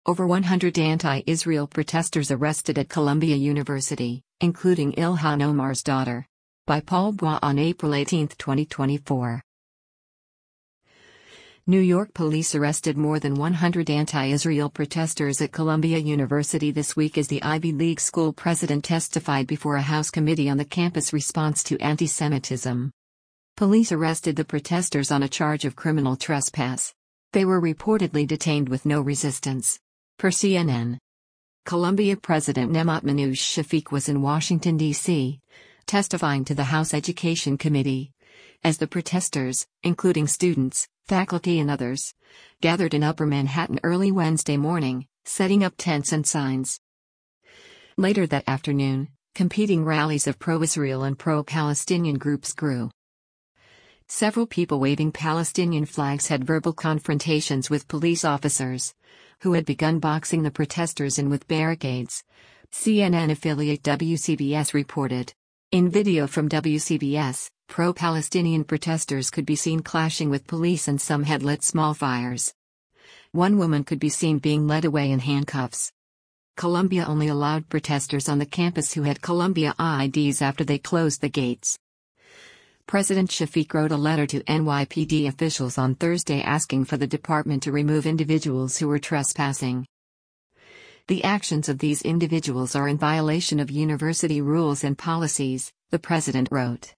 Over 100 anti-Israel protesters arrested at Columbia University, including Ilhan Omar's daughter. By Paul Bois on April 18, 2024. New York police arrested more than 100 anti-Israel protesters at Columbia University this week as the Ivy League school president testified before a House committee on the campus response to anti-Semitism. Police arrested the protesters on a charge of criminal trespass. They were reportedly detained with no resistance. Per CNN. Columbia President Nemat Manoush Shafik was in Washington, D.C., testifying to the House Education Committee, as the protesters, including students, faculty and others, gathered in Upper Manhattan early Wednesday morning, setting up tents and signs. Later that afternoon, competing rallies of pro-Israel and pro-Palestinian groups grew. Several people waving Palestinian flags had verbal confrontations with police officers, who had begun boxing the protesters in with barricades, CNN affiliate WCBS reported. In video from WCBS, pro-Palestinian protesters could be seen clashing with police and some had lit small fires. One woman could be seen being led away in handcuffs. Columbia only allowed protesters on the campus who had Columbia IDs after they closed the gates. President Shafik wrote a letter to NYPD officials on Thursday asking for the department to remove individuals who were trespassing. The actions of these individuals are in violation of university rules and policies, the president wrote.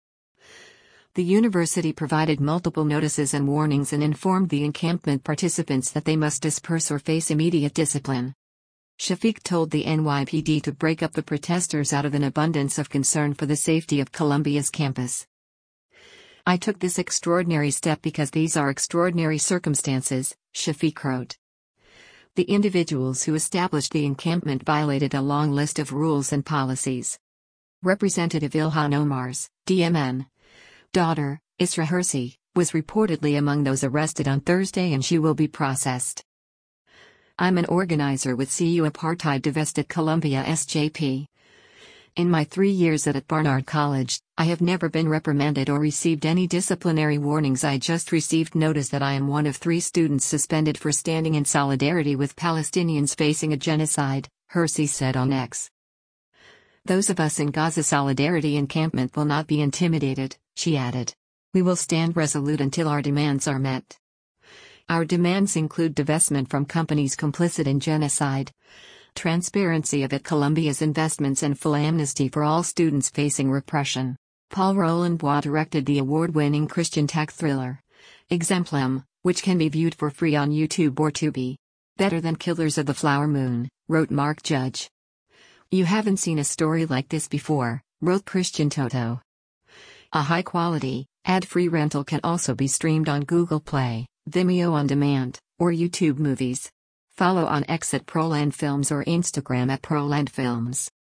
The university provided multiple notices and warnings and informed the encampment participants that they must disperse or face immediate discipline. Shafik told the NYPD to break up the protesters out of an abundance of concern for the safety of Columbia's campus. I took this extraordinary step because these are extraordinary circumstances, Shafik wrote. The individuals who established the encampment violated a long list of rules and policies. Representative Ilhan Omar's, DMN, daughter, Isra Hirsi, was reportedly among those arrested on Thursday and she will be processed. I'm an organizer with CU Apartheid Divested Columbia SJP. In my 3 years at Barnard College, I have never been reprimanded or received any disciplinary warnings. I just received notice that I am one of 3 students suspended for standing in solidarity with Palestinians facing a genocide, Hirsi said on X. Those of us in Gaza Solidarity Encampment will not be intimidated, she added. We will stand resolute until our demands are met. Our demands include divestment from companies complicit in genocide, transparency of at Columbia's investments and full amnesty for all students facing repression. Paul Roland Bois directed the award-winning Christian tech thriller, Exemplum, which can be viewed for free on YouTube or Tubi. Better than Killers of the Flower Moon, wrote Mark Judge. You haven't seen a story like this before, wrote Christian Toto. A high-quality, ad-free rental can also be streamed on Google Play, Vimeo On Demand, or YouTube Movies. Follow on X at Proland Films or Instagram at Proland Films.